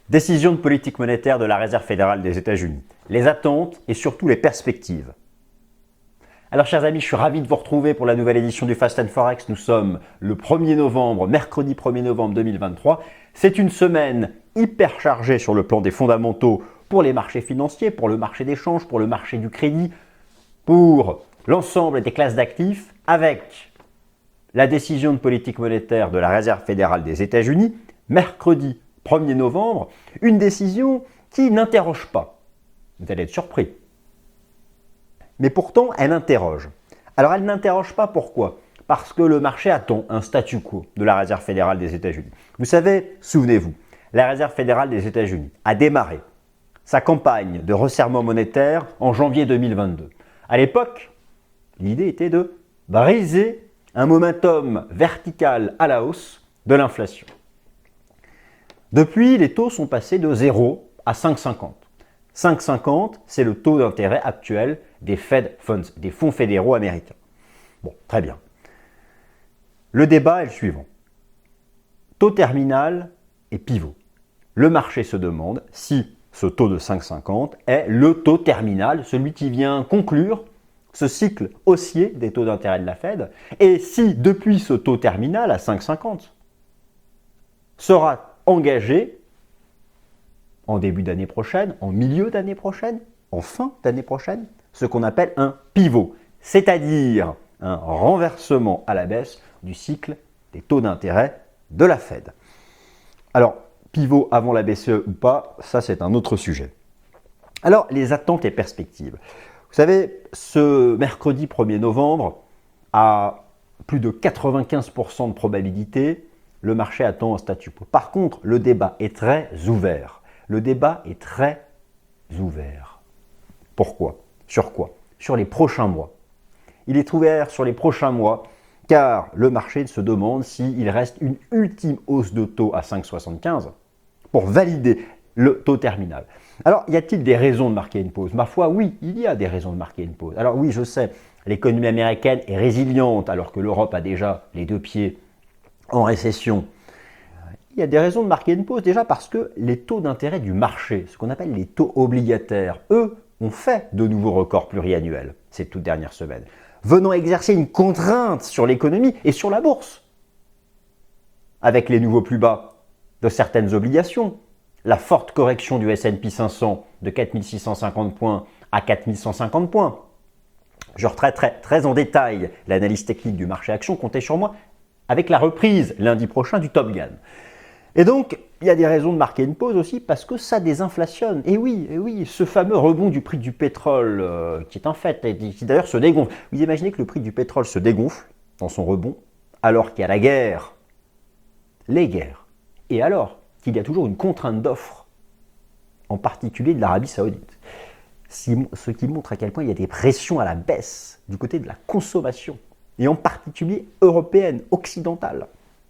Décision de politique monétaire de la Réserve fédérale des États-Unis. Les attentes et surtout les perspectives. Alors chers amis, je suis ravi de vous retrouver pour la nouvelle édition du Fast and Forex. Nous sommes le 1er novembre, mercredi 1er novembre 2023. C'est une semaine hyper chargée sur le plan des fondamentaux pour les marchés financiers, pour le marché d'échange, pour le marché du crédit, pour l'ensemble des classes d'actifs, avec la décision de politique monétaire de la Réserve fédérale des États-Unis, mercredi 1er novembre, une décision qui n'interroge pas. Vous allez être surpris. Mais pourtant, elle interroge. Alors, elle n'interroge pas pourquoi? Parce que le marché attend un statu quo de la Réserve fédérale des États-Unis. Vous savez, souvenez-vous, la Réserve fédérale des États-Unis a démarré sa campagne de resserrement monétaire en janvier 2022. À l'époque, l'idée était de briser un momentum vertical à la hausse de l'inflation. Depuis, les taux sont passés de 0 à 5,50. 5,50, c'est le taux d'intérêt actuel des Fed Funds, des fonds fédéraux américains. Bon, très bien. Le débat est le suivant. Taux terminal et pivot. Le marché se demande si ce taux de 5,50 est le taux terminal, celui qui vient conclure ce cycle haussier des taux d'intérêt de la Fed, et si depuis ce taux terminal à 5,50 sera engagé en début d'année prochaine, en milieu d'année prochaine, en fin d'année prochaine, ce qu'on appelle un pivot, c'est-à-dire un renversement à la baisse du cycle des taux d'intérêt de la Fed. Alors, pivot avant la BCE ou pas, ça c'est un autre sujet. Alors, les attentes et perspectives. Vous savez, ce mercredi 1er novembre, à plus de 95% de probabilité, le marché attend un statu quo. Par contre, le débat est très ouvert. Le débat est très ouvert. Pourquoi? Sur quoi? Sur les prochains mois. Il est ouvert sur les prochains mois car le marché se demande s'il reste une ultime hausse de taux à 5,75 pour valider le taux terminal. Alors, y a-t-il des raisons de marquer une pause? Ma foi, oui, il y a des raisons de marquer une pause. Alors oui, je sais, l'économie américaine est résiliente alors que l'Europe a déjà les deux pieds en récession. Il y a des raisons de marquer une pause, déjà parce que les taux d'intérêt du marché, ce qu'on appelle les taux obligataires, eux, ont fait de nouveaux records pluriannuels ces toutes dernières semaines, venant exercer une contrainte sur l'économie et sur la bourse, avec les nouveaux plus bas de certaines obligations, la forte correction du S&P 500 de 4650 points à 4150 points. Je retraiterai très en détail l'analyse technique du marché action, comptez sur moi, avec la reprise lundi prochain du Top Gun. Et donc, il y a des raisons de marquer une pause aussi parce que ça désinflationne. Et oui, ce fameux rebond du prix du pétrole qui est un fait, et qui d'ailleurs se dégonfle. Vous imaginez que le prix du pétrole se dégonfle dans son rebond alors qu'il y a la guerre, les guerres, et alors qu'il y a toujours une contrainte d'offre, en particulier de l'Arabie Saoudite. Ce qui montre à quel point il y a des pressions à la baisse du côté de la consommation, et en particulier européenne, occidentale.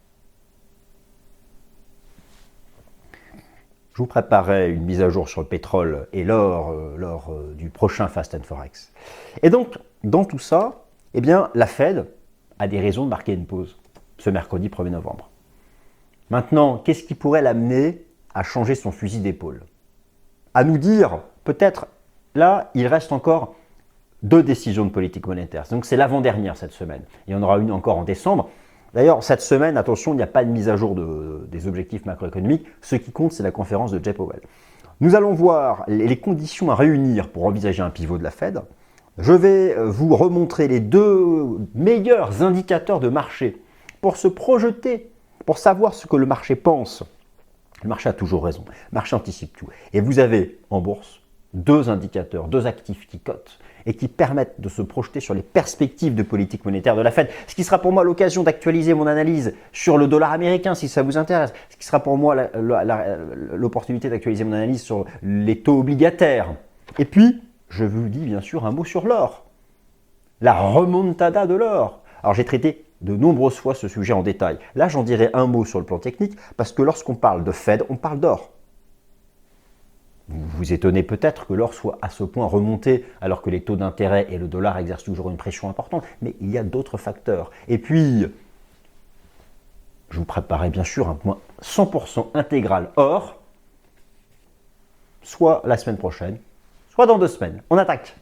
Je vous préparais une mise à jour sur le pétrole et l'or lors du prochain Fast and Forex. Et donc, dans tout ça, eh bien, la Fed a des raisons de marquer une pause ce mercredi 1er novembre. Maintenant, qu'est-ce qui pourrait l'amener à changer son fusil d'épaule? À nous dire, peut-être, là, il reste encore 2 décisions de politique monétaire. Donc, c'est l'avant-dernière cette semaine. Il y en aura une encore en décembre. D'ailleurs, cette semaine, attention, il n'y a pas de mise à jour des objectifs macroéconomiques. Ce qui compte, c'est la conférence de Jay Powell. Nous allons voir les conditions à réunir pour envisager un pivot de la Fed. Je vais vous remontrer les 2 meilleurs indicateurs de marché pour se projeter, pour savoir ce que le marché pense. Le marché a toujours raison. Le marché anticipe tout. Et vous avez en bourse 2 indicateurs, 2 actifs qui cotent et qui permettent de se projeter sur les perspectives de politique monétaire de la Fed. Ce qui sera pour moi l'occasion d'actualiser mon analyse sur le dollar américain, si ça vous intéresse. Ce qui sera pour moi l'opportunité d'actualiser mon analyse sur les taux obligataires. Et puis, je vous dis bien sûr un mot sur l'or. La remontada de l'or. Alors, j'ai traité de nombreuses fois ce sujet en détail. Là, j'en dirai un mot sur le plan technique, parce que lorsqu'on parle de Fed, on parle d'or. Vous vous étonnez peut-être que l'or soit à ce point remonté alors que les taux d'intérêt et le dollar exercent toujours une pression importante, mais il y a d'autres facteurs. Et puis, je vous préparais bien sûr un point 100% intégral or soit la semaine prochaine, soit dans 2 semaines. On attaque.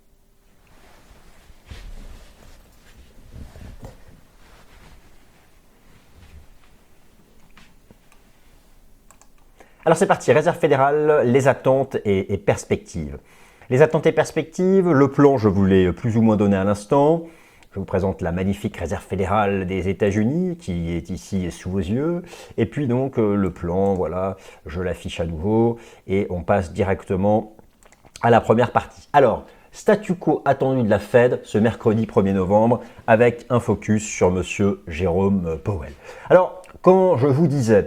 Alors c'est parti, Réserve fédérale, les attentes et perspectives. Les attentes et perspectives, le plan, je vous l'ai plus ou moins donné à l'instant. Je vous présente la magnifique Réserve fédérale des États-Unis qui est ici sous vos yeux. Et puis donc le plan, voilà, je l'affiche à nouveau et on passe directement à la première partie. Alors, statu quo attendu de la Fed ce mercredi 1er novembre avec un focus sur monsieur Jérôme Powell. Alors, quand je vous disais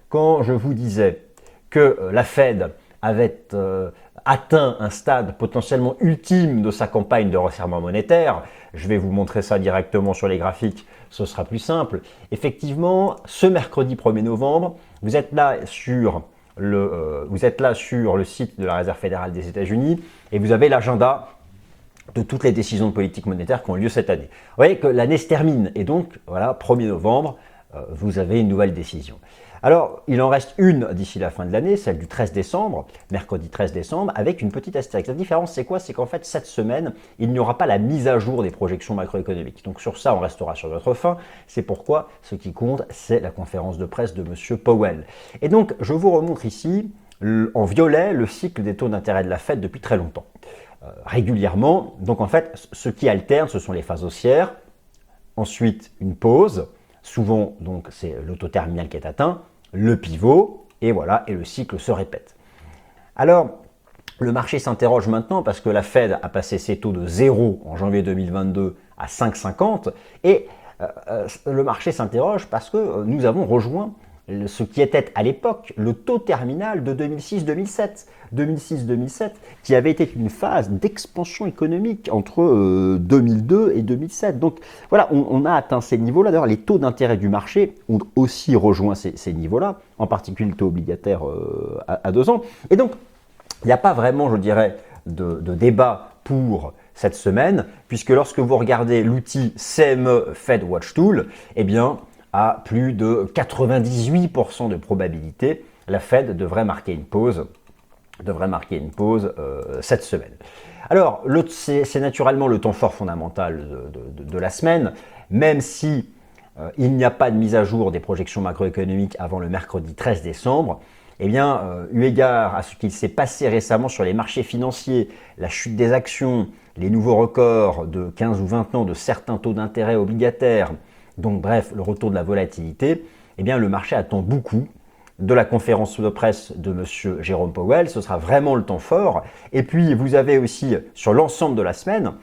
que la Fed avait atteint un stade potentiellement ultime de sa campagne de resserrement monétaire, je vais vous montrer ça directement sur les graphiques, ce sera plus simple. Effectivement, ce mercredi 1er novembre, vous êtes là sur le site de la Réserve fédérale des États-Unis et vous avez l'agenda de toutes les décisions de politique monétaire qui ont lieu cette année. Vous voyez que l'année se termine et donc, voilà, 1er novembre, vous avez une nouvelle décision. Alors, il en reste une d'ici la fin de l'année, celle du 13 décembre, mercredi 13 décembre, avec une petite astérix. La différence, c'est quoi? C'est qu'en fait, cette semaine, il n'y aura pas la mise à jour des projections macroéconomiques. Donc sur ça, on restera sur notre faim. C'est pourquoi ce qui compte, c'est la conférence de presse de M. Powell. Et donc, je vous remontre ici, en violet, le cycle des taux d'intérêt de la Fed depuis très longtemps. Régulièrement, donc en fait, ce qui alterne, ce sont les phases haussières, ensuite une pause, souvent donc c'est le taux terminal qui est atteint, le pivot, et voilà, et le cycle se répète. Alors, le marché s'interroge maintenant parce que la Fed a passé ses taux de 0 en janvier 2022 à 5,50 et le marché s'interroge parce que nous avons rejoint ce qui était à l'époque le taux terminal de 2006-2007. 2006-2007 qui avait été une phase d'expansion économique entre 2002 et 2007. Donc voilà, on a atteint ces niveaux-là. D'ailleurs, les taux d'intérêt du marché ont aussi rejoint ces niveaux-là, en particulier le taux obligataire à 2 ans. Et donc, il n'y a pas vraiment, je dirais, de débat pour cette semaine, puisque lorsque vous regardez l'outil CME Fed Watch Tool, eh bien, à plus de 98% de probabilité, la Fed devrait marquer une pause cette semaine. Alors, c'est naturellement le temps fort fondamental de la semaine, même si il n'y a pas de mise à jour des projections macroéconomiques avant le mercredi 13 décembre. Eh bien, eu égard à ce qu'il s'est passé récemment sur les marchés financiers, la chute des actions, les nouveaux records de 15 ou 20 ans de certains taux d'intérêt obligataires, donc bref, le retour de la volatilité, eh bien, le marché attend beaucoup de la conférence de presse de M. Jérôme Powell. Ce sera vraiment le temps fort. Et puis, vous avez aussi, sur l'ensemble de la semaine,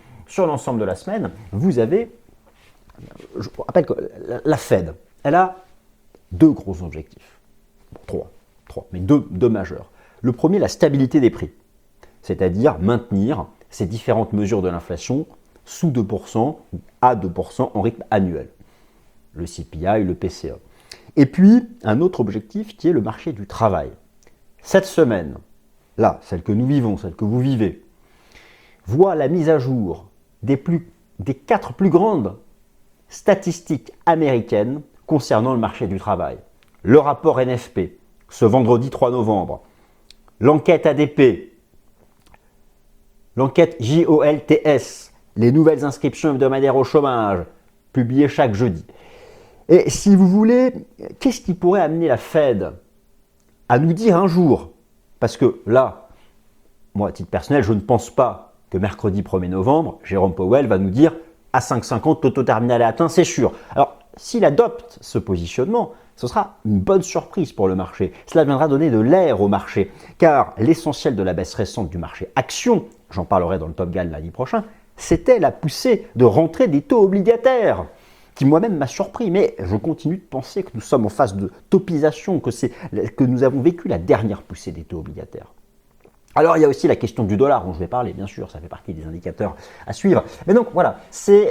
vous avez, je vous rappelle que la Fed, elle a 2 gros objectifs. Bon, 3, mais deux majeurs. Le premier, la stabilité des prix, c'est-à-dire maintenir ces différentes mesures de l'inflation sous 2% ou à 2% en rythme annuel. Le CPI, le PCE. Et puis, un autre objectif qui est le marché du travail. Cette semaine, là, celle que nous vivons, celle que vous vivez, voit la mise à jour des 4 plus grandes statistiques américaines concernant le marché du travail. Le rapport NFP, ce vendredi 3 novembre. L'enquête ADP, l'enquête JOLTS, les nouvelles inscriptions hebdomadaires au chômage, publiées chaque jeudi. Et si vous voulez, qu'est-ce qui pourrait amener la Fed à nous dire un jour, parce que là, moi à titre personnel, je ne pense pas que mercredi 1er novembre, Jérôme Powell va nous dire à 5,50, taux terminal est atteint, c'est sûr. Alors, s'il adopte ce positionnement, ce sera une bonne surprise pour le marché. Cela viendra donner de l'air au marché, car l'essentiel de la baisse récente du marché action, j'en parlerai dans le Top Gun lundi prochain, c'était la poussée de rentrée des taux obligataires, qui moi-même m'a surpris, mais je continue de penser que nous sommes en phase de topisation, que nous avons vécu la dernière poussée des taux obligataires. Alors, il y a aussi la question du dollar dont je vais parler, bien sûr, ça fait partie des indicateurs à suivre. Mais donc, voilà, c'est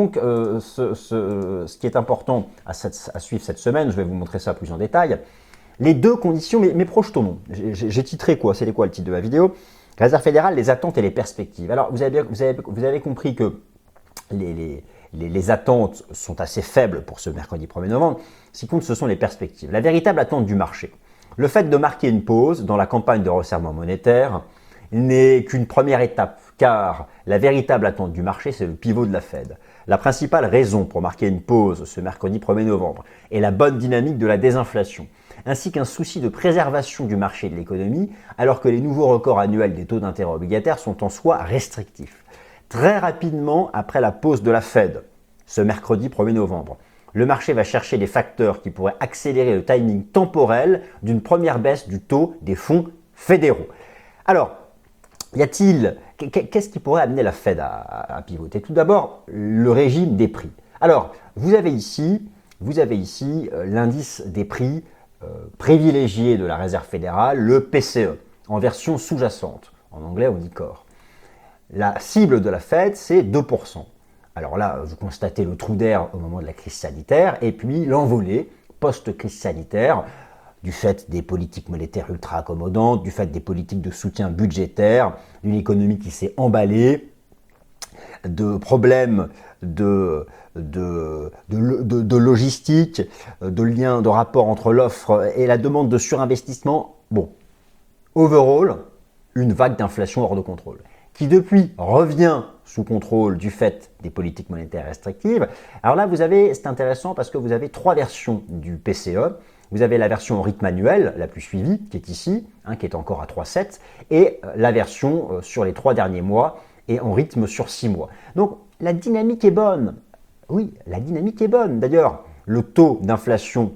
ce qui est important à suivre cette semaine. Je vais vous montrer ça plus en détail. Les 2 conditions, mais projetons-nous. J'ai titré quoi? C'était quoi le titre de la vidéo? Réserve fédérale, les attentes et les perspectives. Alors, vous avez compris que les attentes sont assez faibles pour ce mercredi 1er novembre. Ce qui compte, ce sont les perspectives. La véritable attente du marché. Le fait de marquer une pause dans la campagne de resserrement monétaire n'est qu'une première étape, car la véritable attente du marché, c'est le pivot de la Fed. La principale raison pour marquer une pause ce mercredi 1er novembre est la bonne dynamique de la désinflation, ainsi qu'un souci de préservation du marché de l'économie, alors que les nouveaux records annuels des taux d'intérêt obligataires sont en soi restrictifs. Très rapidement après la pause de la Fed, ce mercredi 1er novembre, le marché va chercher des facteurs qui pourraient accélérer le timing temporel d'une première baisse du taux des fonds fédéraux. Alors, qu'est-ce qui pourrait amener la Fed à pivoter? Tout d'abord, le régime des prix. Alors, vous avez ici l'indice des prix privilégié de la Réserve fédérale, le PCE, en version sous-jacente. En anglais, on dit core. La cible de la Fed, c'est 2%. Alors là, vous constatez le trou d'air au moment de la crise sanitaire et puis l'envolée post-crise sanitaire du fait des politiques monétaires ultra accommodantes, du fait des politiques de soutien budgétaire, d'une économie qui s'est emballée, de problèmes de logistique, de liens, de rapport entre l'offre et la demande de surinvestissement. Bon, overall, une vague d'inflation hors de contrôle, qui depuis revient sous contrôle du fait des politiques monétaires restrictives. Alors là, c'est intéressant parce que vous avez trois versions du PCE. Vous avez la version en rythme annuel, la plus suivie, qui est ici, qui est encore à 3,7, et la version sur les 3 derniers mois et en rythme sur 6 mois. Donc la dynamique est bonne. Oui, la dynamique est bonne. D'ailleurs, le taux d'inflation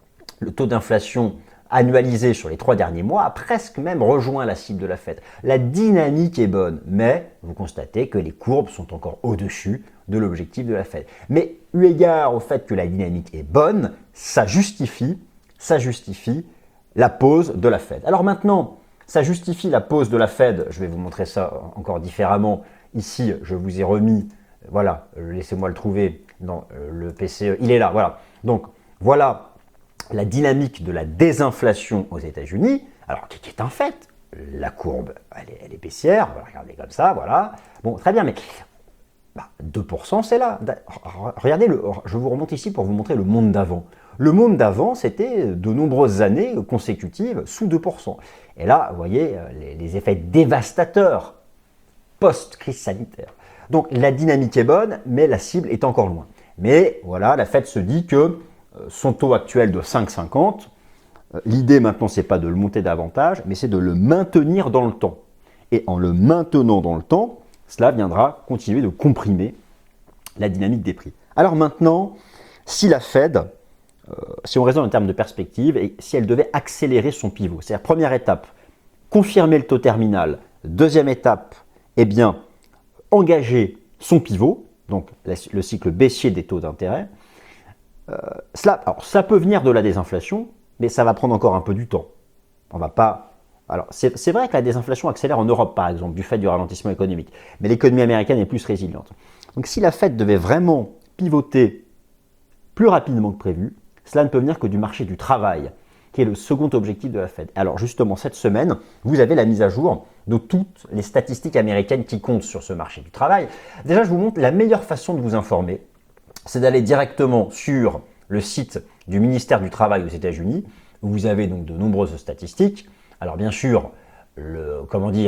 annualisé sur les 3 derniers mois a presque même rejoint la cible de la Fed. La dynamique est bonne, mais vous constatez que les courbes sont encore au-dessus de l'objectif de la Fed. Mais eu égard au fait que la dynamique est bonne, ça justifie la pause de la Fed. Alors maintenant, ça justifie la pause de la Fed. Je vais vous montrer ça encore différemment. Ici, je vous ai remis, voilà, laissez-moi le trouver dans le PCE. Il est là, voilà. Donc, voilà la dynamique de la désinflation aux États-Unis. Alors, qui est un fait. La courbe, elle est baissière. Voilà, regardez comme ça, voilà. Bon, très bien, mais 2%, c'est là. Regardez, je vous remonte ici pour vous montrer le monde d'avant. Le monde d'avant, c'était de nombreuses années consécutives sous 2%. Et là, vous voyez les effets dévastateurs post-crise sanitaire. Donc la dynamique est bonne, mais la cible est encore loin. Mais voilà, la Fed se dit que son taux actuel de 5,50, l'idée maintenant, c'est pas de le monter davantage, mais c'est de le maintenir dans le temps. Et en le maintenant dans le temps, cela viendra continuer de comprimer la dynamique des prix. Alors maintenant, si la Fed, si on raisonne en termes de perspective, et si elle devait accélérer son pivot, c'est-à-dire première étape, confirmer le taux terminal, deuxième étape, engager son pivot, donc le cycle baissier des taux d'intérêt, ça peut venir de la désinflation, mais ça va prendre encore un peu du temps. On va pas... Alors, c'est vrai que la désinflation accélère en Europe, par exemple, du fait du ralentissement économique, mais l'économie américaine est plus résiliente. Donc, si la Fed devait vraiment pivoter plus rapidement que prévu, cela ne peut venir que du marché du travail, qui est le second objectif de la Fed. Alors, justement, cette semaine, vous avez la mise à jour de toutes les statistiques américaines qui comptent sur ce marché du travail. Déjà, je vous montre la meilleure façon de vous informer, c'est d'aller directement sur le site du ministère du Travail aux États-Unis, où vous avez donc de nombreuses statistiques. Alors bien sûr, la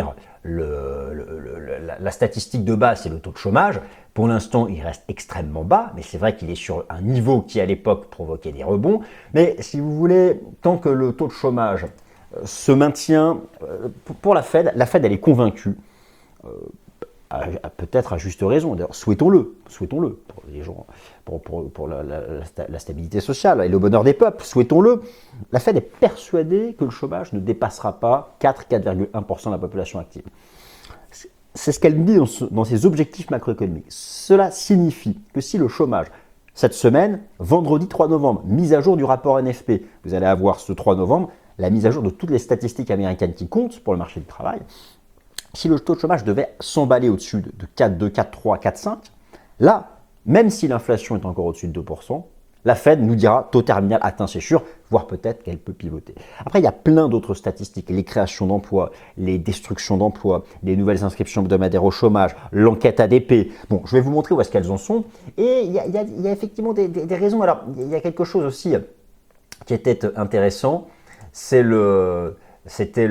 statistique de base, c'est le taux de chômage. Pour l'instant, il reste extrêmement bas, mais c'est vrai qu'il est sur un niveau qui, à l'époque, provoquait des rebonds. Mais si vous voulez, tant que le taux de chômage se maintient, pour la Fed, elle est convaincue, peut-être à juste raison. D'ailleurs, souhaitons-le pour les gens, pour la stabilité sociale et le bonheur des peuples, souhaitons-le. La Fed est persuadée que le chômage ne dépassera pas 4,1% de la population active. C'est ce qu'elle dit dans ses objectifs macroéconomiques. Cela signifie que si le chômage, cette semaine, vendredi 3 novembre, mise à jour du rapport NFP, vous allez avoir ce 3 novembre, la mise à jour de toutes les statistiques américaines qui comptent pour le marché du travail. Si le taux de chômage devait s'emballer au-dessus de 4,2, 4,3, 4,5, là, même si l'inflation est encore au-dessus de 2%, la Fed nous dira taux terminal atteint, c'est sûr, voire peut-être qu'elle peut pivoter. Après, il y a plein d'autres statistiques, les créations d'emplois, les destructions d'emplois, les nouvelles inscriptions hebdomadaires au chômage, l'enquête ADP. Bon, je vais vous montrer où est-ce qu'elles en sont. Et il y a effectivement des raisons. Alors, il y a quelque chose aussi qui était intéressant, c'était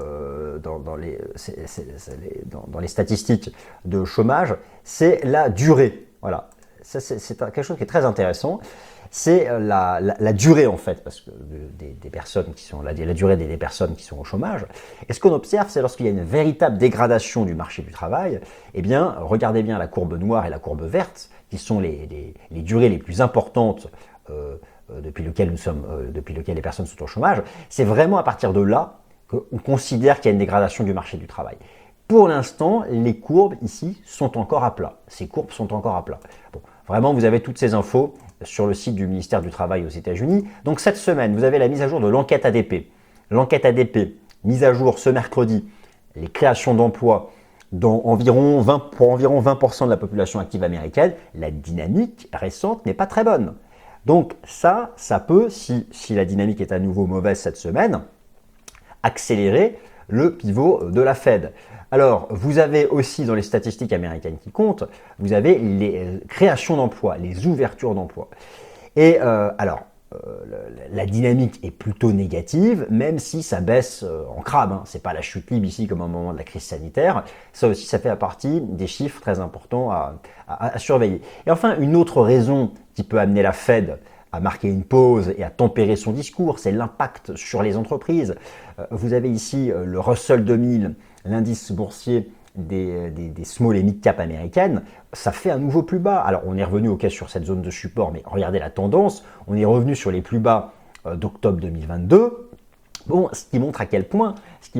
dans les statistiques de chômage, c'est la durée. Voilà, c'est quelque chose qui est très intéressant. C'est la durée en fait, parce que des personnes qui sont la durée des personnes qui sont au chômage. Et ce qu'on observe, c'est lorsqu'il y a une véritable dégradation du marché du travail, eh bien, regardez bien la courbe noire et la courbe verte, qui sont les durées les plus importantes depuis lesquelles les personnes sont au chômage. C'est vraiment à partir de là qu'on considère qu'il y a une dégradation du marché du travail. Pour l'instant, les courbes ici sont encore à plat. Ces courbes sont encore à plat. Bon, vraiment, vous avez toutes ces infos sur le site du ministère du Travail aux États-Unis. Donc cette semaine, vous avez la mise à jour de l'enquête ADP. L'enquête ADP, mise à jour ce mercredi, les créations d'emplois pour environ 20% de la population active américaine. La dynamique récente n'est pas très bonne. Donc ça peut, si la dynamique est à nouveau mauvaise cette semaine, accélérer le pivot de la Fed. Alors, vous avez aussi dans les statistiques américaines qui comptent, vous avez les créations d'emplois, les ouvertures d'emplois. Et la dynamique est plutôt négative, même si ça baisse en crabe. C'est pas la chute libre ici comme au moment de la crise sanitaire. Ça aussi, ça fait partie des chiffres très importants à surveiller. Et enfin, une autre raison qui peut amener la Fed à marquer une pause et à tempérer son discours, c'est l'impact sur les entreprises. Vous avez ici le Russell 2000, l'indice boursier des small et mid cap américaines, ça fait un nouveau plus bas. Alors on est revenu sur cette zone de support, mais regardez la tendance, on est revenu sur les plus bas d'octobre 2022. Bon, ce qui montre à quel point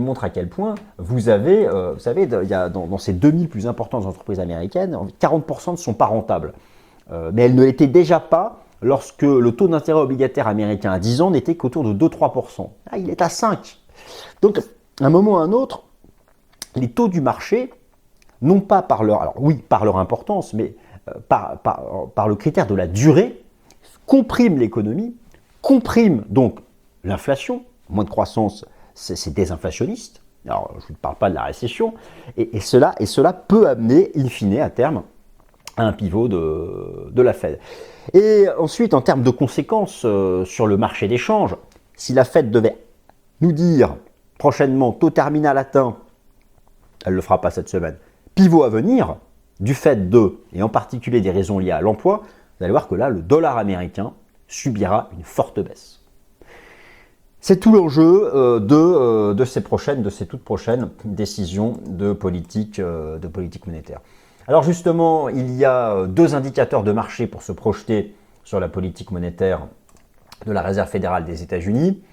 vous avez, vous savez, il y a dans ces 2000 plus importantes entreprises américaines, 40% ne sont pas rentables. Mais elles ne l'étaient déjà pas lorsque le taux d'intérêt obligataire américain à 10 ans n'était qu'autour de 2-3%. Ah, il est à 5%. Donc, à un moment ou à un autre, les taux du marché, non pas par leur importance, mais par le critère de la durée, compriment l'économie, compriment donc l'inflation. Moins de croissance, c'est désinflationniste. Alors, je ne parle pas de la récession. Et cela peut amener, in fine, à terme, à un pivot de la Fed. Et ensuite, en termes de conséquences sur le marché des changes, si la Fed devait nous dire prochainement taux terminal atteint, elle ne le fera pas cette semaine, pivot à venir, du fait et en particulier des raisons liées à l'emploi, vous allez voir que là, le dollar américain subira une forte baisse. C'est tout l'enjeu de ces toutes prochaines décisions de politique monétaire. Alors justement, il y a deux indicateurs de marché pour se projeter sur la politique monétaire de la Réserve fédérale des États-Unis.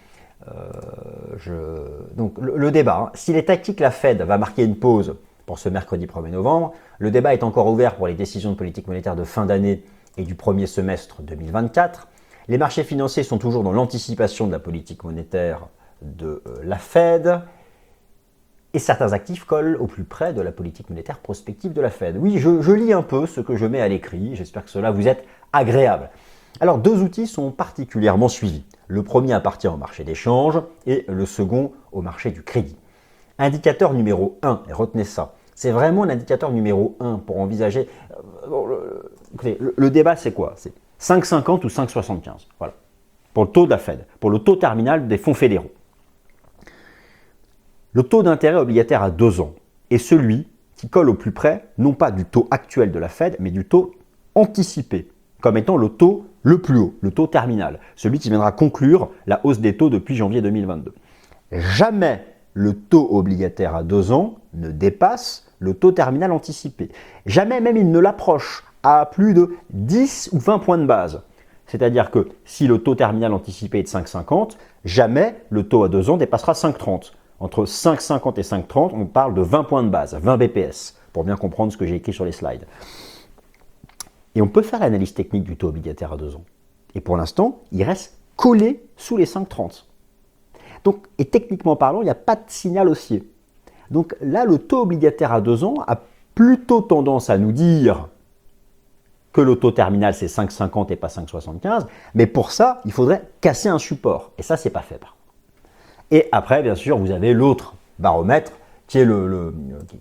Donc le débat, s'il est acquis que la Fed va marquer une pause pour ce mercredi 1er novembre, le débat est encore ouvert pour les décisions de politique monétaire de fin d'année et du premier semestre 2024. Les marchés financiers sont toujours dans l'anticipation de la politique monétaire de la Fed. Et certains actifs collent au plus près de la politique monétaire prospective de la Fed. Oui, je lis un peu ce que je mets à l'écrit, j'espère que cela vous est agréable. Alors, deux outils sont particulièrement suivis. Le premier appartient au marché des changes et le second au marché du crédit. Indicateur numéro 1, et retenez ça, c'est vraiment l'indicateur numéro 1 pour envisager... Écoutez, le débat c'est quoi? C'est 5,50 ou 5,75, voilà, pour le taux de la Fed, pour le taux terminal des fonds fédéraux. Le taux d'intérêt obligataire à 2 ans est celui qui colle au plus près, non pas du taux actuel de la Fed, mais du taux anticipé, comme étant le taux le plus haut, le taux terminal, celui qui viendra conclure la hausse des taux depuis janvier 2022. Jamais le taux obligataire à 2 ans ne dépasse le taux terminal anticipé. Jamais même il ne l'approche à plus de 10 ou 20 points de base. C'est-à-dire que si le taux terminal anticipé est de 5,50, jamais le taux à 2 ans dépassera 5,30. Entre 5,50 et 5,30, on parle de 20 points de base, 20 BPS, pour bien comprendre ce que j'ai écrit sur les slides. Et on peut faire l'analyse technique du taux obligataire à 2 ans. Et pour l'instant, il reste collé sous les 5,30. Donc, et techniquement parlant, il n'y a pas de signal haussier. Donc là, le taux obligataire à 2 ans a plutôt tendance à nous dire que le taux terminal c'est 5,50 et pas 5,75. Mais pour ça, il faudrait casser un support. Et ça, c'est pas fait par contre. Et après, bien sûr, vous avez l'autre baromètre qui est le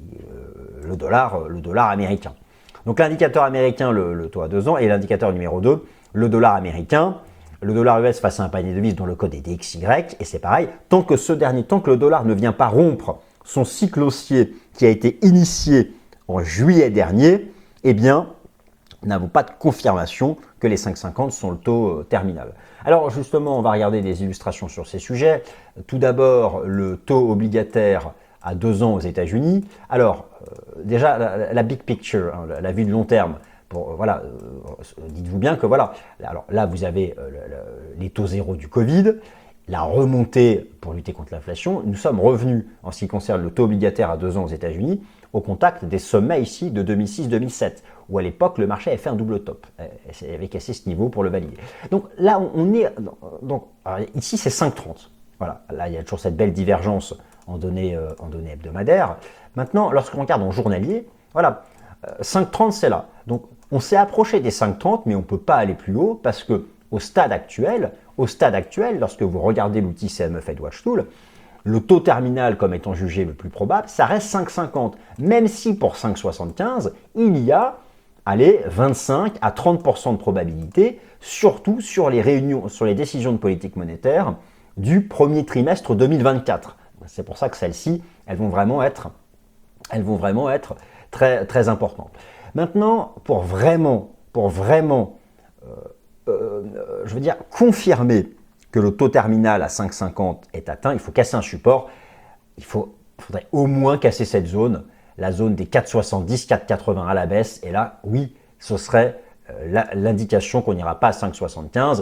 dollar américain. Donc l'indicateur américain, le taux à 2 ans, et l'indicateur numéro 2, le dollar américain. le dollar US face à un panier de devises dont le code est DXY, et c'est pareil, tant que le dollar ne vient pas rompre son cycle haussier qui a été initié en juillet dernier, eh bien, nous n'avons pas de confirmation que les 5,50 sont le taux terminal. Alors justement, on va regarder des illustrations sur ces sujets. Tout d'abord, le taux obligataire à 2 ans aux États-Unis. Alors, déjà, la big picture, hein, la vue de long terme. Voilà, dites-vous bien que voilà, alors là, vous avez les taux zéro du Covid, la remontée pour lutter contre l'inflation. Nous sommes revenus, en ce qui concerne le taux obligataire à 2 ans aux États-Unis, au contact des sommets ici de 2006-2007, où à l'époque, le marché avait fait un double top, avait cassé ce niveau pour le valider. Donc là, on est, ici, c'est 5,30. Voilà, là, il y a toujours cette belle divergence en données hebdomadaires. Maintenant, lorsqu'on regarde en journalier, voilà, 5,30, c'est là. Donc, on s'est approché des 5,30, mais on ne peut pas aller plus haut parce que au stade actuel, lorsque vous regardez l'outil CME Fed Watch Tool, le taux terminal comme étant jugé le plus probable, ça reste 5,50. Même si pour 5,75, il y a 25 à 30% de probabilité, surtout sur les décisions de politique monétaire du premier trimestre 2024. C'est pour ça que celles-ci, elles vont vraiment être très, très importantes. Maintenant, pour vraiment, je veux dire, confirmer que le taux terminal à 5,50 est atteint, il faut casser un support. Il faudrait au moins casser cette zone, la zone des 4,70, 4,80 à la baisse. Et là, oui, ce serait l'indication qu'on n'ira pas à 5,75.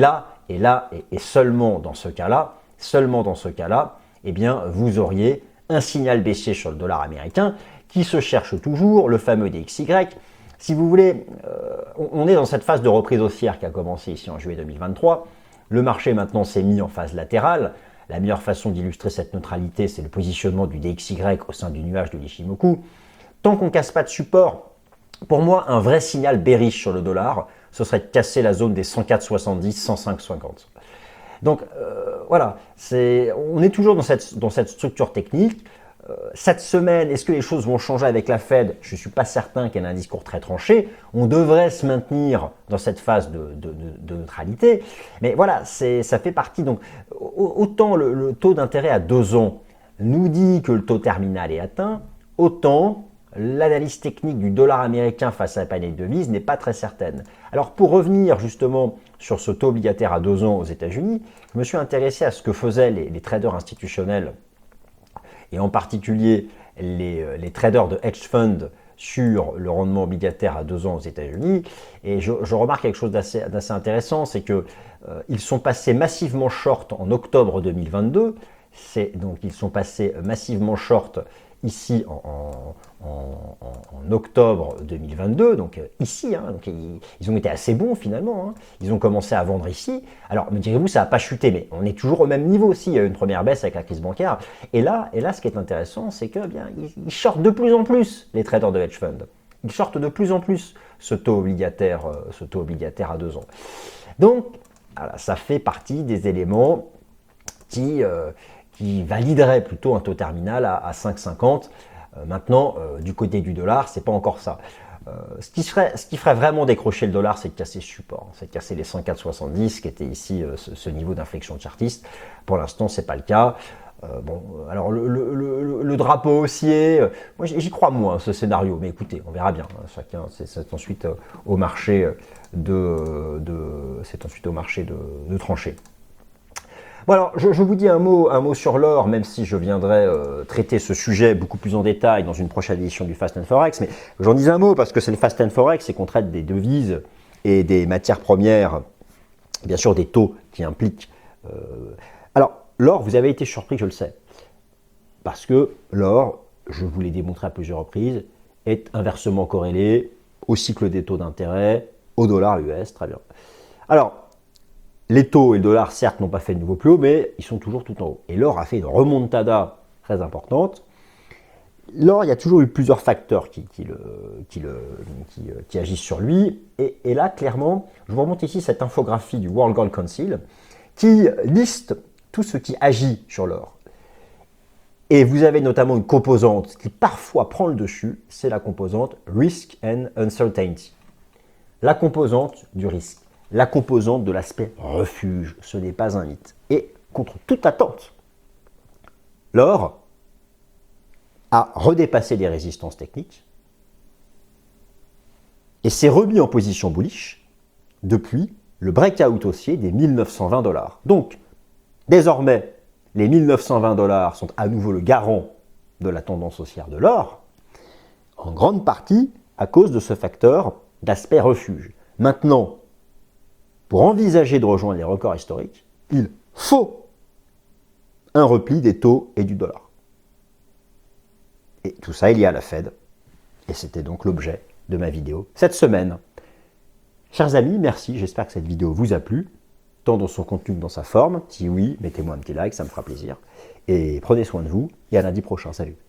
Et seulement dans ce cas-là, eh bien, vous auriez un signal baissier sur le dollar américain qui se cherche toujours, le fameux DXY. Si vous voulez, on est dans cette phase de reprise haussière qui a commencé ici en juillet 2023. Le marché maintenant s'est mis en phase latérale. La meilleure façon d'illustrer cette neutralité, c'est le positionnement du DXY au sein du nuage de l'Ichimoku. Tant qu'on ne casse pas de support, pour moi, un vrai signal bearish sur le dollar, ce serait de casser la zone des 104,70, 105,50. Donc voilà, on est toujours dans cette structure technique. Cette semaine, est-ce que les choses vont changer avec la Fed? Je ne suis pas certain qu'elle ait un discours très tranché. On devrait se maintenir dans cette phase de neutralité. Mais voilà, ça fait partie. Donc, autant le taux d'intérêt à 2 ans nous dit que le taux terminal est atteint, autant l'analyse technique du dollar américain face à la panier de devises n'est pas très certaine. Alors, pour revenir justement sur ce taux obligataire à 2 ans aux États-Unis, je me suis intéressé à ce que faisaient les traders institutionnels et en particulier les traders de hedge fund sur le rendement obligataire à 2 ans aux États-Unis. Et je remarque quelque chose d'assez intéressant, c'est qu'ils sont passés massivement short en octobre 2022. Donc ils sont passés massivement short ici en octobre 2022, donc ici, hein, donc ils ont été assez bons finalement, hein. Ils ont commencé à vendre ici. Alors me direz-vous, ça n'a pas chuté, mais on est toujours au même niveau aussi. Il y a eu une première baisse avec la crise bancaire. Et là, ce qui est intéressant, c'est que ils shortent de plus en plus les traders de hedge fund. Ils shortent de plus en plus ce taux obligataire à 2 ans. Donc voilà, ça fait partie des éléments qui validerait plutôt un taux terminal à 5,50. Maintenant, du côté du dollar, c'est pas encore ça. Ce qui ferait vraiment décrocher le dollar, c'est de casser ce support, c'est de casser les 104,70 qui était ici ce niveau d'inflexion chartiste. Pour l'instant, c'est pas le cas. Alors le drapeau haussier, moi j'y crois moins ce scénario, mais écoutez, on verra bien. Hein, chacun, c'est ensuite au marché de trancher. Bon alors, je vous dis un mot sur l'or, même si je viendrai traiter ce sujet beaucoup plus en détail dans une prochaine édition du Fast and Forex, mais j'en dis un mot parce que c'est le Fast and Forex et qu'on traite des devises et des matières premières, bien sûr des taux qui impliquent. Alors, l'or, vous avez été surpris, je le sais, parce que l'or, je vous l'ai démontré à plusieurs reprises, est inversement corrélé au cycle des taux d'intérêt, au dollar US, très bien. Alors, les taux et le dollar, certes, n'ont pas fait de nouveau plus haut, mais ils sont toujours tout en haut. Et l'or a fait une remontada très importante. L'or, il y a toujours eu plusieurs facteurs qui agissent sur lui. Et là, clairement, je vous remonte ici cette infographie du World Gold Council qui liste tout ce qui agit sur l'or. Et vous avez notamment une composante qui parfois prend le dessus, c'est la composante Risk and Uncertainty. La composante du risque. la composante de l'aspect refuge. Ce n'est pas un mythe. Et contre toute attente, l'or a redépassé les résistances techniques et s'est remis en position bullish depuis le breakout haussier des 1920 $. Donc, désormais, les 1920 $ sont à nouveau le garant de la tendance haussière de l'or, en grande partie à cause de ce facteur d'aspect refuge. Maintenant, pour envisager de rejoindre les records historiques, il faut un repli des taux et du dollar. Et tout ça, il y a la Fed. Et c'était donc l'objet de ma vidéo cette semaine. Chers amis, merci, j'espère que cette vidéo vous a plu, tant dans son contenu que dans sa forme. Si oui, mettez-moi un petit like, ça me fera plaisir. Et prenez soin de vous, et à lundi prochain, salut.